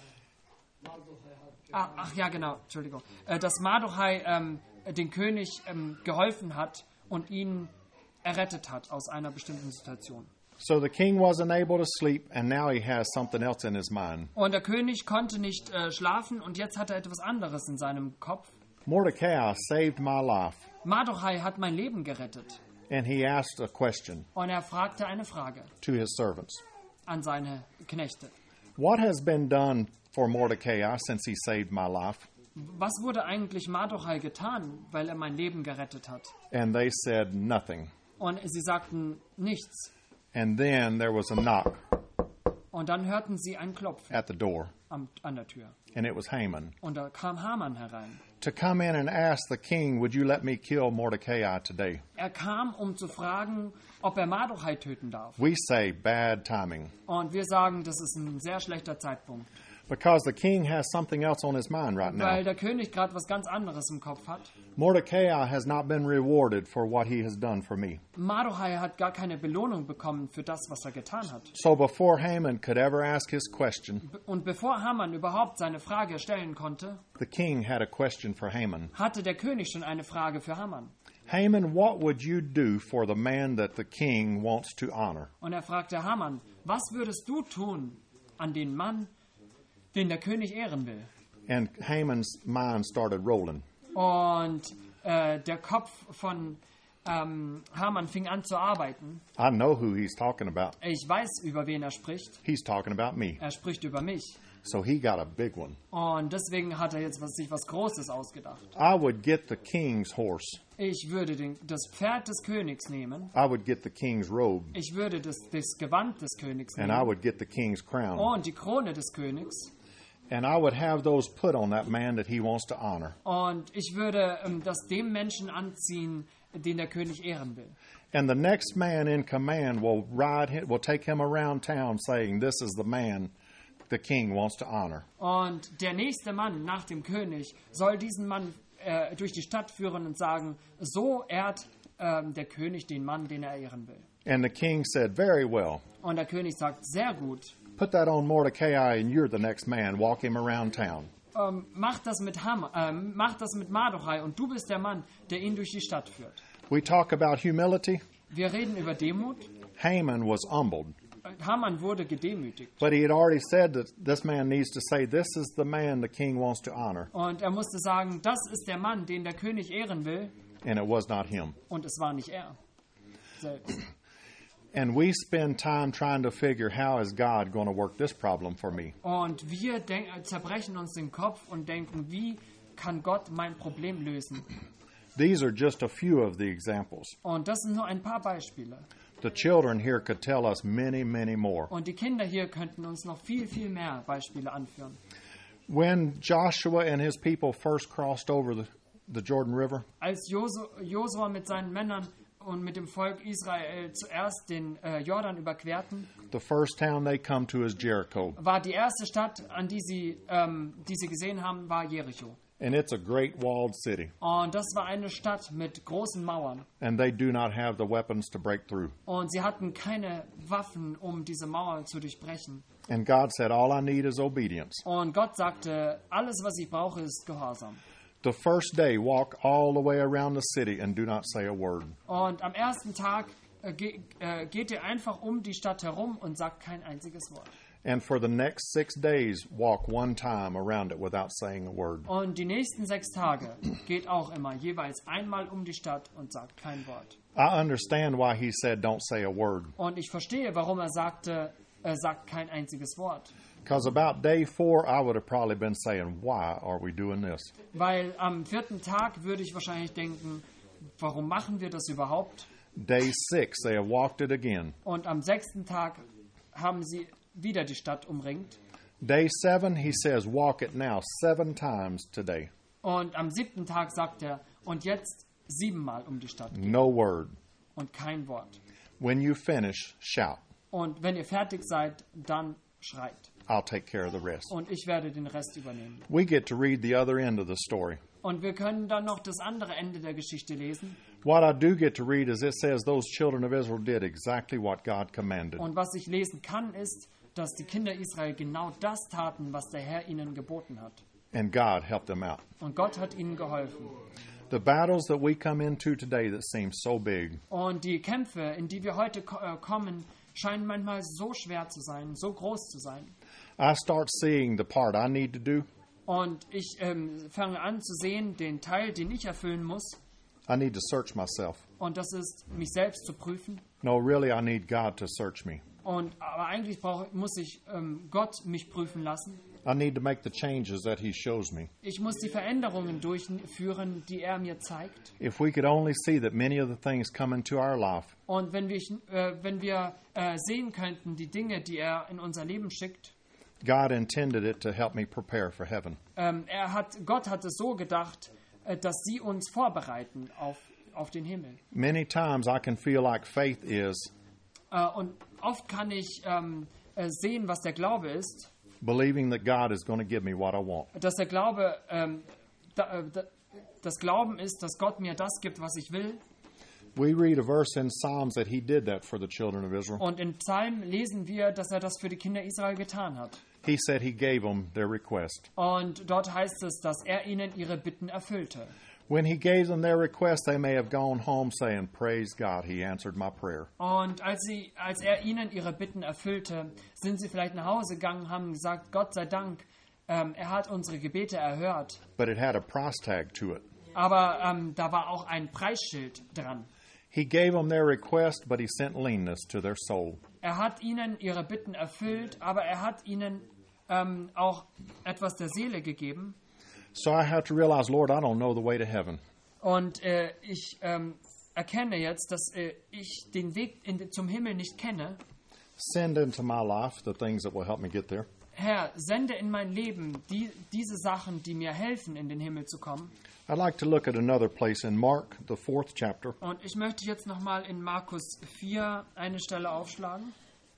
Ah, ach ja, genau, Entschuldigung. Äh, dass Mardochai ähm, den König ähm, geholfen hat und ihn errettet hat aus einer bestimmten Situation. So the king wasn't able to sleep, and now he has something else in his mind. Und der König konnte nicht äh, schlafen und jetzt hat er etwas anderes in seinem Kopf. Mordecai saved my life, Mardochai hat mein Leben gerettet. and he asked a question Und er fragte eine Frage to his servants. an seine Knechte. What has been done for Mordecai since he saved my life? Was wurde eigentlich Mardochai getan, weil er mein Leben gerettet hat? And they said nothing. Und sie sagten nichts. And then there was a knock Und dann hörten sie ein Klopfen at the door, am, an der Tür. and it was Haman. Und da kam Haman herein. to come in and ask the king, would you let me kill Mordecai today? Er kam, um zu fragen, ob er Mardochai töten darf. We say bad timing. Und wir sagen, das ist ein sehr schlechter Zeitpunkt. Because the king has something else on his mind right now. Weil der König gerade was ganz anderes im Kopf hat. Mordecai has not been rewarded for what he has done for me. Mardochai hat gar keine Belohnung bekommen für das, was er getan hat. So before Haman could ever ask his question, Und bevor Haman überhaupt seine Frage stellen konnte, the king had a question for Haman. hatte der König schon eine Frage für Haman. Haman, what would you do for the man that the king wants to honor? Und er fragte Haman, was würdest du tun an den Mann, den der König ehren will? And Haman's mind started rolling. Und äh, der Kopf von ähm, Haman fing an zu arbeiten. I know who he's talking about. Ich weiß, über wen er spricht. He's talking about me. Er spricht über mich. So he got a big one. Und deswegen hat er jetzt was, sich was Großes ausgedacht. I would get the king's horse. Ich würde den, das Pferd des Königs nehmen. I would get the king's robe. Ich würde das, das Gewand des Königs And I nehmen. would get the king's crown. Und die Krone des Königs. And I would have those put on that man that he wants to honor. Und ich würde ähm, das dem Menschen anziehen, den der König ehren will. And the next man in command will ride him, will take him around town saying, this is the man the king wants to honor. Und der nächste Mann nach dem König soll diesen Mann äh, durch die Stadt führen und sagen, so ehrt ähm, der König den Mann, den er ehren will. And the king said, very well. Und der König sagt, sehr gut, Put that on Mordecai and you're the next man. Walk him around town. ähm, mach das mit Ham, ähm, mach das mit Mardochai und du bist der Mann, der ihn durch die Stadt führt. We talk about humility. Wir reden über Demut. Haman was humbled. Haman wurde gedemütigt. But he had already said that this man needs to say, this is the man the king wants to honor. Und er musste sagen, das ist der Mann, den der König ehren will. And it was not him. Und es war nicht er selbst. And we spend time trying to figure how is God going to work this problem for me. Und wir denk- zerbrechen uns den Kopf und denken, wie kann Gott mein Problem lösen? These are just a few of the examples. Und das sind nur ein paar Beispiele. The children here could tell us many, many more. Und die Kinder hier könnten uns noch viel, viel mehr Beispiele anführen. When Joshua and his people first crossed over the, the Jordan River, Als Josu- Josua mit seinen Männern und mit dem Volk Israel zuerst den äh, Jordan überquerten, the first town they come to is Jericho. war die erste Stadt, an die sie, ähm, die sie gesehen haben, war Jericho. And it's a great walled city. Und das war eine Stadt mit großen Mauern. And they do not have the weapons to break through. Und sie hatten keine Waffen, um diese Mauern zu durchbrechen. And God said, all I need is obedience. Und Gott sagte, alles, was ich brauche, ist Gehorsam. The first day, walk all the way around the city and do not say a word. Und am ersten Tag äh, ge äh, geht ihr einfach um die Stadt herum und sagt kein einziges Wort. And for the next six days, walk one time around it without saying a word. Und die nächsten sechs Tage geht auch immer jeweils einmal um die Stadt und sagt kein Wort. I understand why he said don't say a word. Und ich verstehe, warum er sagte, er sagt kein einziges Wort. Because about day four, I would have probably been saying, why are we doing this? Weil am vierten Tag würde ich wahrscheinlich denken, warum machen wir das überhaupt? Day six, they have walked it again. Und am sechsten Tag haben sie wieder die Stadt umringt. Day seven, he says, walk it now seven times today. Und am siebten Tag sagt er, und jetzt siebenmal um die Stadt. No word. Und kein Wort. When you finish, shout. Und wenn ihr fertig seid, dann schreit. I'll take care of the rest. Und ich werde den Rest übernehmen. We get to read the other end of the story. Und wir können dann noch das andere Ende der Geschichte lesen. What I do get to read is it says those children of Israel did exactly what God commanded. Und was ich lesen kann, ist, dass die Kinder Israel genau das taten, was der Herr ihnen geboten hat. And God helped them out. Und Gott hat ihnen geholfen. The battles that we come into today that seem so big, Und die Kämpfe, in die wir heute ko- äh, kommen, scheinen manchmal so schwer zu sein, so groß zu sein. I start seeing the part I need to do. Und ich ähm, fange an zu sehen, den Teil, den ich erfüllen muss. I need to search myself. Und das ist, mich selbst zu prüfen. No, really, I need God to search me. Und aber eigentlich brauche, muss ich ähm, Gott mich prüfen lassen. I need to make the changes that He shows me. Ich muss die Veränderungen durchführen, die er mir zeigt. If we could only see that many of the things come into our life, Und wenn wir, äh, wenn wir äh, sehen könnten, die Dinge, die er in unser Leben schickt, God intended it to help me prepare for heaven. Ähm, er hat, Gott hat es so gedacht, äh, dass sie uns vorbereiten auf, auf den Himmel. Many times I can feel like faith is Äh, und oft kann ich ähm, äh, sehen, was der Glaube ist, believing that God is going to give me what I want. dass der Glaube, ähm, da, äh, da, das Glauben ist, dass Gott mir das gibt, was ich will. We read a verse in Psalms that he did that for the children of Israel. Und in Psalm lesen wir, dass er das für die Kinder Israel getan hat. He said he gave them their request. Und dort heißt es, dass er ihnen ihre Bitten erfüllte. When he gave them their request, they may have gone home saying, "Praise God, he answered my prayer." Und als, sie, als er ihnen ihre Bitten erfüllte, sind sie vielleicht nach Hause gegangen, haben gesagt, Gott sei Dank, ähm, er hat unsere Gebete erhört. But it had a price tag to it. Aber ähm, da war auch ein Preisschild dran. He gave them their request, but he sent leanness to their soul. Er hat ihnen ihre Bitten erfüllt, aber er hat ihnen ähm, auch etwas der Seele gegeben. So I have to realize, Lord, I don't know the way to heaven. Und äh, ich ähm, erkenne jetzt, dass äh, ich den Weg in, zum Himmel nicht kenne. Send into my life the things that will help me get there. Herr, sende in mein Leben die, diese Sachen, die mir helfen, in den Himmel zu kommen. I'd like to look at another place in Mark, the fourth chapter. Und ich möchte jetzt nochmal in Markus vier eine Stelle aufschlagen.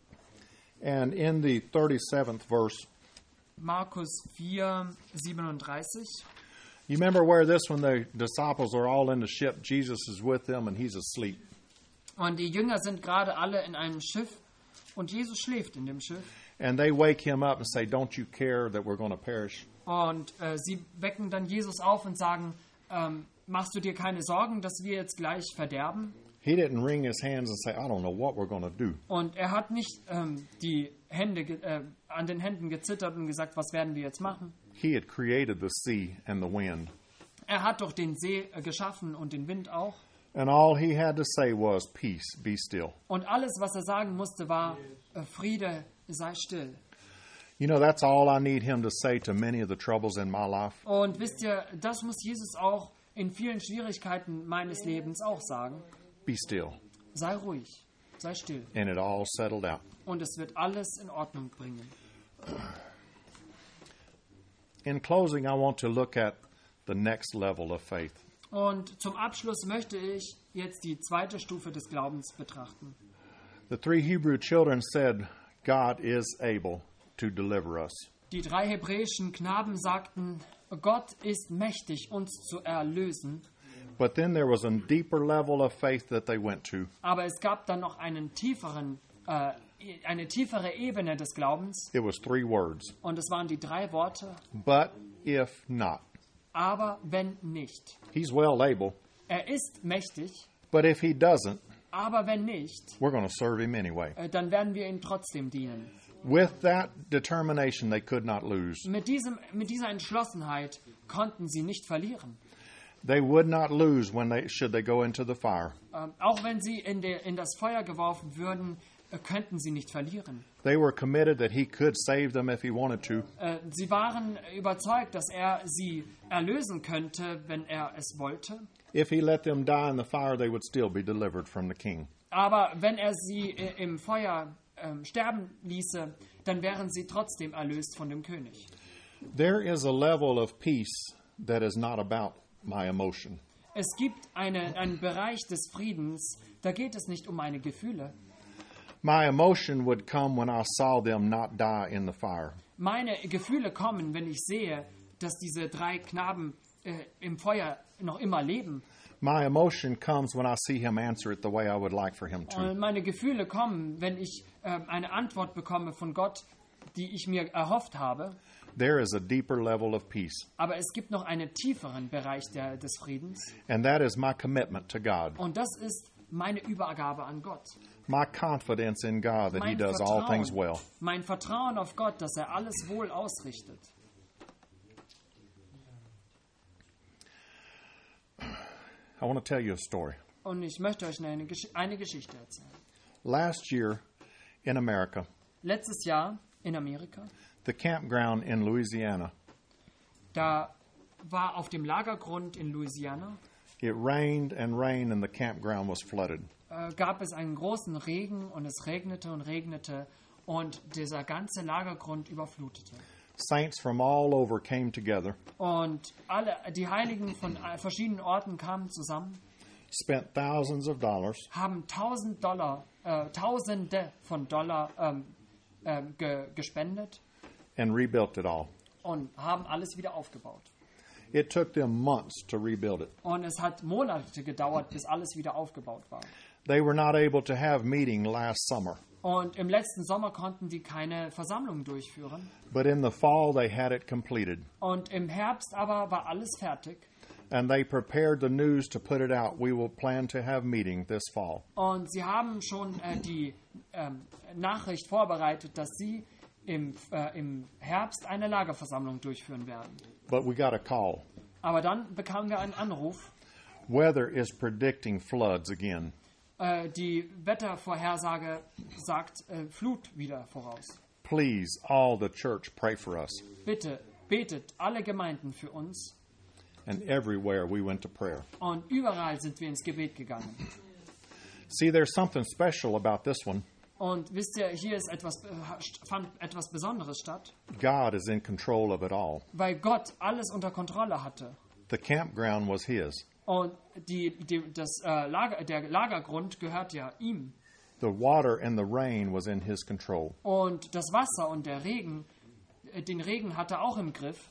And in the thirty-seventh verse, Markus vier, siebenunddreißig. you remember where this, when the disciples are all in the ship, Jesus is with them and he's asleep. Und die Jünger sind gerade alle in einem Schiff und Jesus schläft in dem Schiff. And they wake him up and say, "Don't you care that we're going to perish?" Und äh, sie wecken dann Jesus auf und sagen, ähm, machst du dir keine Sorgen, dass wir jetzt gleich verderben? He didn't wring his hands and say, "I don't know what we're going to do." Und er hat nicht ähm, die Hände ge- äh, an den Händen gezittert und gesagt, was werden wir jetzt machen? He had created the sea and the wind. Er hat doch den See äh, geschaffen und den Wind auch. And all he had to say was, "Peace, be still." Und alles, was er sagen musste, war, äh, Friede, sei still. You know, that's all I need him to say to many of the troubles in my life. Und wisst ihr, das muss Jesus auch in vielen Schwierigkeiten meines Lebens auch sagen. Be still. Sei ruhig, sei still. And it all settled out. Und es wird alles in Ordnung bringen. In closing, I want to look at the next level of faith. Und zum Abschluss möchte ich jetzt die zweite Stufe des Glaubens betrachten. The three Hebrew children said, "God is able to deliver us." Die drei hebräischen Knaben sagten, Gott ist mächtig, uns zu erlösen. But then there was a deeper level of faith that they went to. Aber es gab dann noch einen tieferen, äh, eine tiefere Ebene des Glaubens. It was three words. Und es waren die drei Worte, But if not. aber wenn nicht. He's well able. Er ist mächtig, But if he doesn't, aber wenn nicht, we're going to serve him anyway. äh, dann werden wir ihm trotzdem dienen. With that determination, they could not lose. Mit, diesem, mit dieser Entschlossenheit konnten sie nicht verlieren. They would not lose when they should they go into the fire. Ähm, auch wenn sie in, der, in das Feuer geworfen würden, äh, könnten sie nicht verlieren. They were committed that he could save them if he wanted to. Äh, sie waren überzeugt, dass er sie erlösen könnte, wenn er es wollte. If he let them die in the fire, they would still be delivered from the king. Aber wenn er sie äh, im Feuer ähm, sterben ließe, dann wären sie trotzdem erlöst von dem König. There is a level of peace that is not about my emotion. Es gibt eine, einen Bereich des Friedens, da geht es nicht um meine Gefühle. My emotion would come when I saw them not die in the fire. Meine Gefühle kommen, wenn ich sehe, dass diese drei Knaben äh, im Feuer noch immer leben. My emotion comes when I see him answer it the way I would like for him to. Und meine Gefühle kommen, wenn ich äh, eine Antwort bekomme von Gott, die ich mir erhofft habe. There is a deeper level of peace, Aber es gibt noch einen tieferen Bereich der, des Friedens. and that is my commitment to God, Und das ist meine Übergabe an Gott. my confidence in God that he Mein does all things Vertrauen, well. mein Vertrauen auf Gott, dass er alles wohl ausrichtet. I want to tell you a story. Und ich möchte euch eine, Gesch- eine Geschichte erzählen. Last year in America, Letztes Jahr in Amerika, the campground in Louisiana, da war auf dem Lagergrund in Louisiana, it rained and rained and the campground was flooded. äh, gab es einen großen Regen und es regnete und regnete und dieser ganze Lagergrund überflutete. Saints from all over came together, Und alle, die Heiligen von äh, verschiedenen Orten kamen zusammen, spent thousands of dollars, haben tausend Dollar, äh, Tausende von Dollar ähm, ähm, ge, gespendet and rebuilt it all. und haben alles wieder aufgebaut. It took them months to rebuild it. Und es hat Monate gedauert, bis alles wieder aufgebaut war. They were not able to have meeting last summer, Und im letzten Sommer konnten die keine Versammlung durchführen. but in the fall they had it completed. Und im Herbst aber war alles fertig. And they prepared the news to put it out. We will plan to have meeting this fall. Und sie haben schon äh, die ähm, Nachricht vorbereitet, dass sie im, äh, im Herbst eine Lagerversammlung durchführen werden. But we got a call. Aber dann bekamen wir einen Anruf. Weather is predicting floods again. Äh, die Wettervorhersage sagt äh, Flut wieder voraus. Please, all the church, pray for us. Bitte betet alle Gemeinden für uns. And everywhere we went to prayer. Und überall sind wir ins Gebet gegangen. See, there's something special about this one. Und wisst ihr, hier ist etwas, fand etwas Besonderes statt, God is in control of it all. weil Gott alles unter Kontrolle hatte. The campground was His. Und die, die, das, äh, Lager, der Lagergrund gehört ja ihm. The water and the rain was in His control. Und das Wasser und der Regen, äh, den Regen hat er auch im Griff.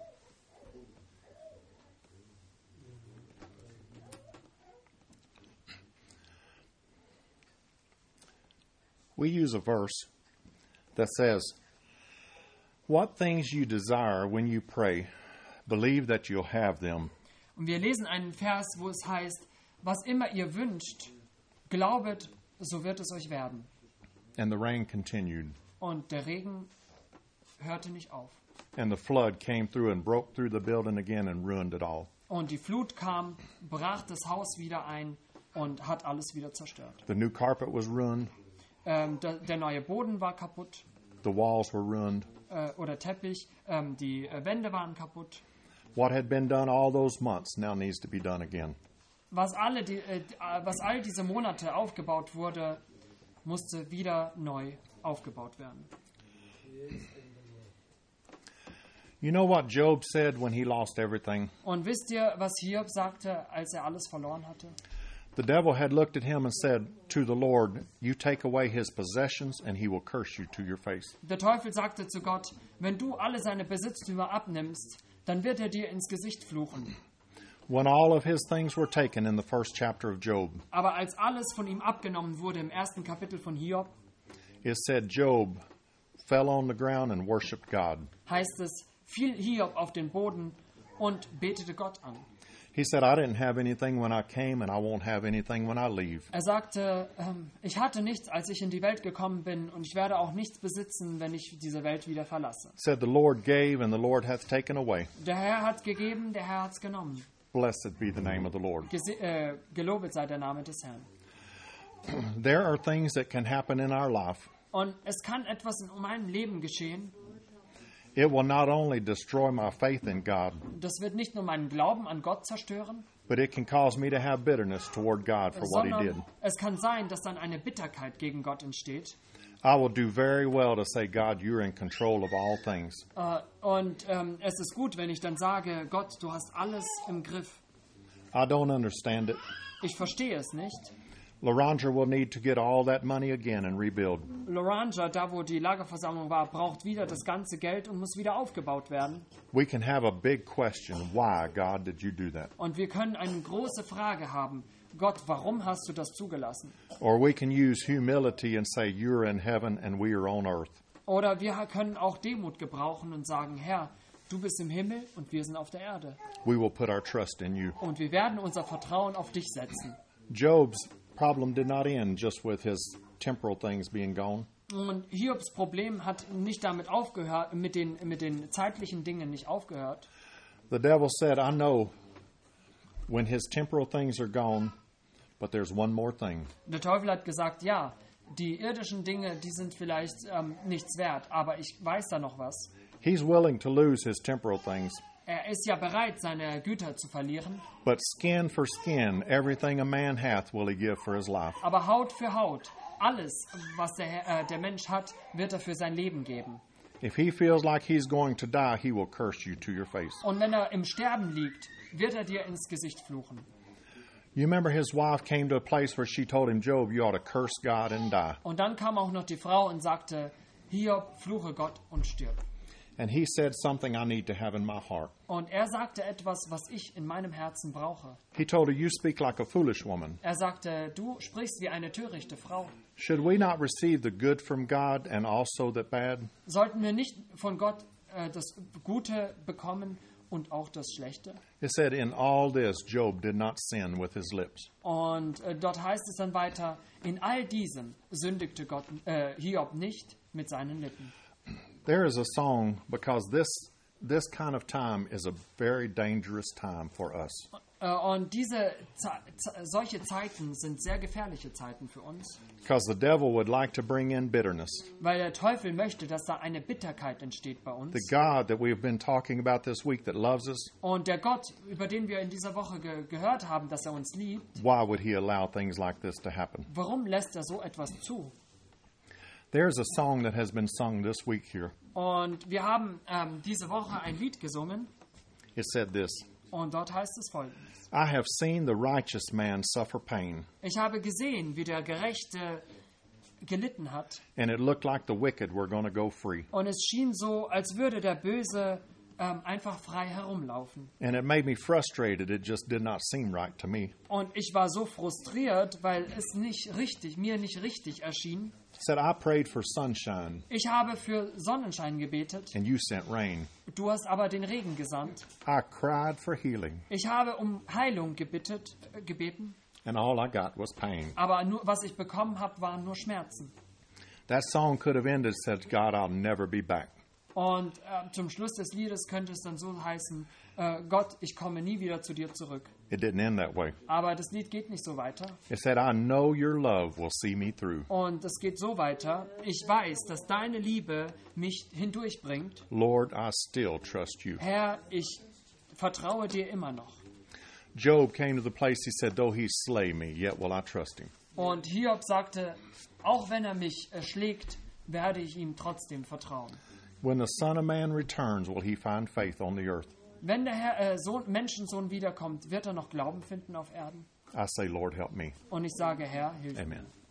We use a verse that says, "What things you desire when you pray, believe that you'll have them, Und wir lesen einen Vers, wo es heißt, was immer ihr wünscht, glaubet, so wird es euch werden. and the rain continued. Und der Regen hörte nicht auf. And the flood came through and broke through the building again and ruined it all. Und die Flut kam, brach das Haus wieder ein und hat alles wieder zerstört. The new carpet was ruined. Ähm, der, der neue Boden war kaputt The walls were ruined. äh, oder Teppich, ähm, die äh, Wände waren kaputt. What had been done all those months now needs to be done again. Was, alle die, äh, was all diese Monate aufgebaut wurde, musste wieder neu aufgebaut werden. You know what Job said when he lost everything? Und wisst ihr, was Hiob sagte, als er alles verloren hatte? The devil had looked at him and said to the Lord, "You take away his possessions and he will curse you to your face." Der Teufel sagte zu Gott, wenn du alle seine Besitztümer abnimmst, dann wird er dir ins Gesicht fluchen. When all of his things were taken in the first chapter of Job, Aber als alles von ihm abgenommen wurde im ersten Kapitel von Hiob, it said Job fell on the ground and worshiped God. heißt es, fiel Hiob auf den Boden und betete Gott an. He said, "I didn't have anything when I came and I won't have anything when I leave." Er sagte, ähm, ich hatte nichts, als ich in die Welt gekommen bin, und ich werde auch nichts besitzen, wenn ich diese Welt wieder verlasse. Said, "The Lord gave and the Lord hath taken away. Der Herr hat gegeben, der Herr hat genommen. Blessed be the name of the Lord." Gese äh, gelobet sei der Name des Herrn. There are things that can happen in our life. Und es kann etwas in meinem Leben geschehen, It will not only destroy my faith in God, das wird nicht nur meinen Glauben an Gott zerstören, but it can cause me to have bitterness toward God for what he did. sondern es kann sein, dass dann eine Bitterkeit gegen Gott entsteht. I will do very well to say, "God, you're in control of all things." Äh, und ähm, es ist gut, wenn ich dann sage, Gott, du hast alles im Griff. I don't understand it. Ich verstehe es nicht. Laranger will need to get all that money again and rebuild. Loranja, da wo die Lagerversammlung war, braucht wieder das ganze Geld und muss wieder aufgebaut werden. We can have a big question. Why, God, did you do that? Und wir können eine große Frage haben. Gott, warum hast du das zugelassen? Or we can use humility and say, "You're in heaven and we are on earth." Oder wir können auch Demut gebrauchen und sagen, Herr, du bist im Himmel und wir sind auf der Erde. We will put our trust in you. Und wir werden unser Vertrauen auf dich setzen. Job's problem did not end just with his temporal things being gone. Und Hiobs Problem hat nicht damit aufgehört, mit den, mit den zeitlichen Dingen nicht aufgehört. The devil said, "I know when his temporal things are gone, but there's one more thing." Der Teufel hat gesagt, ja, die irdischen Dinge, die sind vielleicht ähm, nichts wert, aber ich weiß da noch was. He's willing to lose his temporal things, Er ist ja bereit, seine Güter zu verlieren, but skin for skin, everything a man hath will he give for his life. aber Haut für Haut, alles, was der, Herr- äh, der Mensch hat, wird er für sein Leben geben. If he feels like he's going to die, he will curse you to your face. Und wenn er im Sterben liegt, wird er dir ins Gesicht fluchen. You remember his wife came to a place where she told him, Job, you ought to curse God and die. Und dann kam auch noch die Frau und sagte, Hiob, fluche Gott und stirb. And he said something I need to have in my heart. Und er sagte etwas, was ich in meinem Herzen brauche. He told her, you speak like a foolish woman. Er sagte, du sprichst wie eine törichte Frau. Should we not receive the good from God and also the bad? Sollten wir nicht von Gott äh, das Gute bekommen und auch das Schlechte? It said, in all this, Job did not sin with his lips. Und äh, dort heißt es dann weiter, in all diesem sündigte Gott, äh, Hiob nicht mit seinen Lippen. There is a song because this this kind of time is a very dangerous time for us. Äh, und diese Ze Ze solche Zeiten sind sehr gefährliche Zeiten für uns, Because the devil would like to bring in bitterness. weil der Teufel möchte, dass da eine Bitterkeit entsteht bei uns. The God that we've been talking about this week that loves us, Und der Gott, über den wir in dieser Woche ge gehört haben, dass er uns liebt, why would he allow things like this to happen? warum lässt er so etwas zu? There's a song that has been sung this week here. Und wir haben ähm, diese Woche ein Lied gesungen It said this, und dort heißt es folgendes. I have seen the righteous man suffer pain, Ich habe gesehen, wie der Gerechte gelitten hat. and it looked like the wicked were going to go free. Und es schien so, als würde der Böse ähm, einfach frei herumlaufen. And it made me frustrated. It just did not seem right to me. Und ich war so frustriert, weil es nicht richtig, mir nicht richtig erschien. It said, I prayed for sunshine, Ich habe für Sonnenschein gebetet, and you sent rain. du hast aber den Regen gesandt. I cried for healing, Ich habe um Heilung gebettet, äh, gebeten, and all I got was pain. aber nur, was ich bekommen habe, waren nur Schmerzen. That song could have ended, said, God, I'll never be back. Und äh, zum Schluss des Liedes könnte es dann so heißen, äh, Gott, ich komme nie wieder zu dir zurück. It didn't end that way. Aber das Lied geht nicht so weiter. It said, I know your love will see me through. Und es geht so weiter, ich weiß, dass deine Liebe mich hindurchbringt. Lord, I still trust you. Herr, ich vertraue dir immer noch. Job came to the place, he said, though he slay me, yet will I trust him. Und Hiob sagte, auch wenn er mich erschlägt, werde ich ihm trotzdem vertrauen. When the Son of Man returns, will he find faith on the earth? Wenn der Herr, äh, Sohn, Menschensohn wiederkommt, wird er noch Glauben finden auf Erden? I say, Lord, help me. Und ich sage, Herr, hilf mir. Amen.